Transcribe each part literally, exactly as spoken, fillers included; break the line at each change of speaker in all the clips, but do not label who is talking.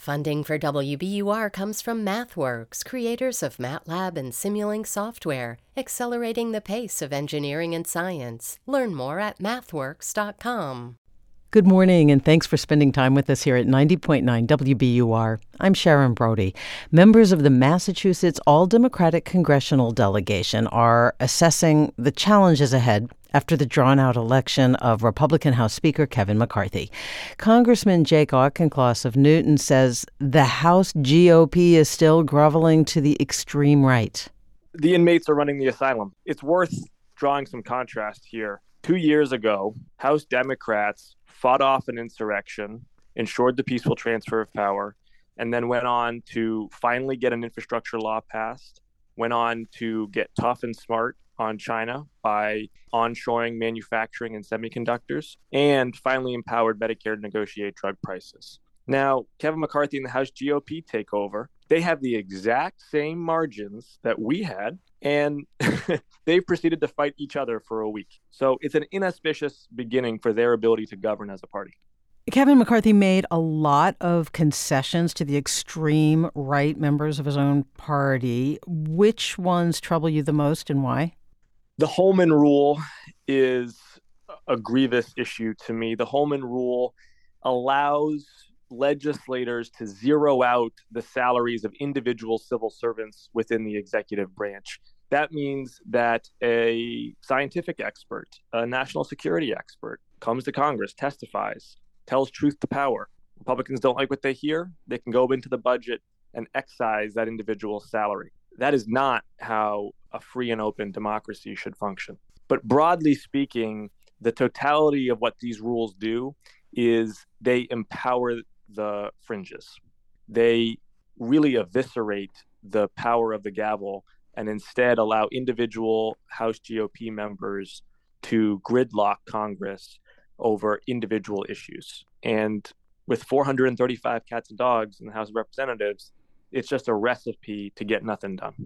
Funding for W B U R comes from MathWorks, creators of MATLAB and Simulink software, accelerating the pace of engineering and science. Learn more at mathworks dot com.
Good morning, and thanks for spending time with us here at ninety point nine W B U R. I'm Sharon Brody. Members of the Massachusetts All-Democratic Congressional Delegation are assessing the challenges ahead after the drawn-out election of Republican House Speaker Kevin McCarthy. Congressman Jake Auchincloss of Newton says the House G O P is still groveling to the extreme right.
The inmates are running the asylum. It's worth drawing some contrast here. Two years ago, House Democrats fought off an insurrection, ensured the peaceful transfer of power, and then went on to finally get an infrastructure law passed, went on to get tough and smart on China by onshoring manufacturing and semiconductors, and finally empowered Medicare to negotiate drug prices. Now, Kevin McCarthy and the House G O P take over. They have the exact same margins that we had, and they've proceeded to fight each other for a week. So it's an inauspicious beginning for their ability to govern as a party.
Kevin McCarthy made a lot of concessions to the extreme right members of his own party. Which ones trouble you the most and why?
The Holman Rule is a grievous issue to me. The Holman Rule allows legislators to zero out the salaries of individual civil servants within the executive branch. That means that a scientific expert, a national security expert, comes to Congress, testifies, tells truth to power. Republicans don't like what they hear. They can go into the budget and excise that individual's salary. That is not how a free and open democracy should function. But broadly speaking, the totality of what these rules do is they empower the fringes. They really eviscerate the power of the gavel and instead allow individual House G O P members to gridlock Congress over individual issues. And with four hundred thirty-five cats and dogs in the House of Representatives, it's just a recipe to get nothing done.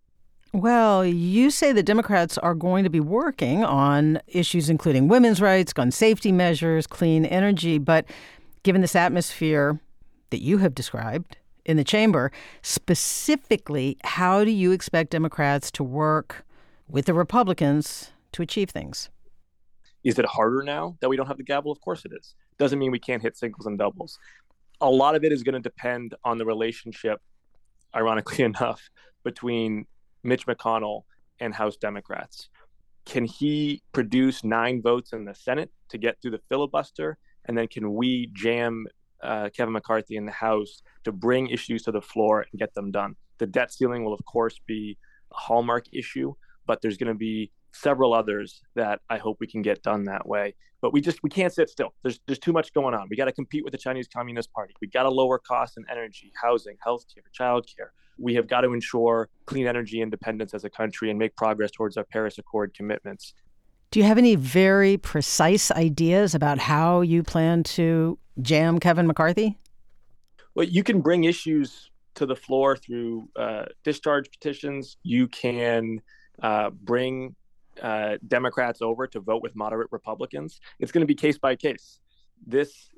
Well, you say the Democrats are going to be working on issues including women's rights, gun safety measures, clean energy, but given this atmosphere that you have described in the chamber, specifically, how do you expect Democrats to work with the Republicans to achieve things?
Is it harder now that we don't have the gavel? Of course it is. Doesn't mean we can't hit singles and doubles. A lot of it is going to depend on the relationship, ironically enough, between Mitch McConnell and House Democrats. Can he produce nine votes in the Senate to get through the filibuster? And then can we jam uh, Kevin McCarthy in the House to bring issues to the floor and get them done? The debt ceiling will, of course, be a hallmark issue, but there's going to be several others that I hope we can get done that way. But we just we can't sit still. There's there's too much going on. We got to compete with the Chinese Communist Party. We got to lower costs in energy, housing, healthcare, childcare. We have got to ensure clean energy independence as a country and make progress towards our Paris Accord commitments.
Do you have any very precise ideas about how you plan to jam Kevin McCarthy?
Well, you can bring issues to the floor through uh, discharge petitions. You can uh, bring uh, Democrats over to vote with moderate Republicans. It's going to be case by case. This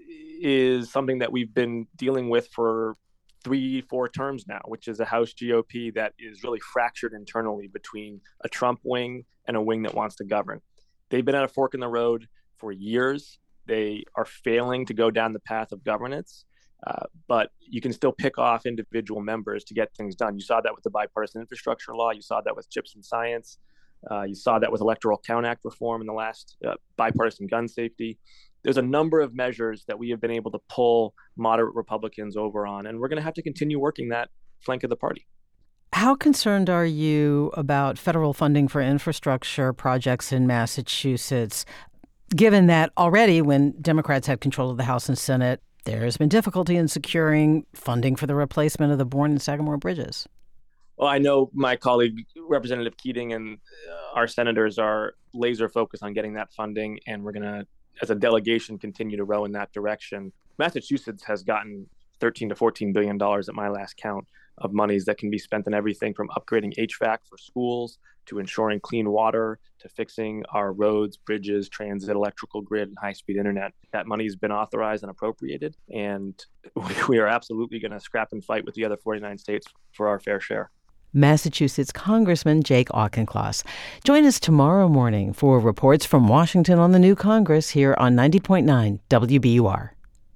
is something that we've been dealing with for three, four terms now, which is a House G O P that is really fractured internally between a Trump wing and a wing that wants to govern. They've been at a fork in the road for years. They are failing to go down the path of governance, uh, but you can still pick off individual members to get things done. You saw that with the bipartisan infrastructure law. You saw that with chips and science. Uh, you saw that with Electoral Count Act reform in the last uh, bipartisan gun safety. There's a number of measures that we have been able to pull moderate Republicans over on, and we're going to have to continue working that flank of the party.
How concerned are you about federal funding for infrastructure projects in Massachusetts, given that already when Democrats had control of the House and Senate, there's been difficulty in securing funding for the replacement of the Bourne and Sagamore bridges?
Well, I know my colleague, Representative Keating, and uh, our senators are laser focused on getting that funding, and we're going to, as a delegation, continue to row in that direction. Massachusetts has gotten thirteen to fourteen billion dollars at my last count of monies that can be spent on everything from upgrading H V A C for schools to ensuring clean water, to fixing our roads, bridges, transit, electrical grid, and high-speed internet. That money has been authorized and appropriated, and we are absolutely going to scrap and fight with the other forty-nine states for our fair share.
Massachusetts Congressman Jake Auchincloss. Join us tomorrow morning for reports from Washington on the new Congress here on ninety point nine W B U R.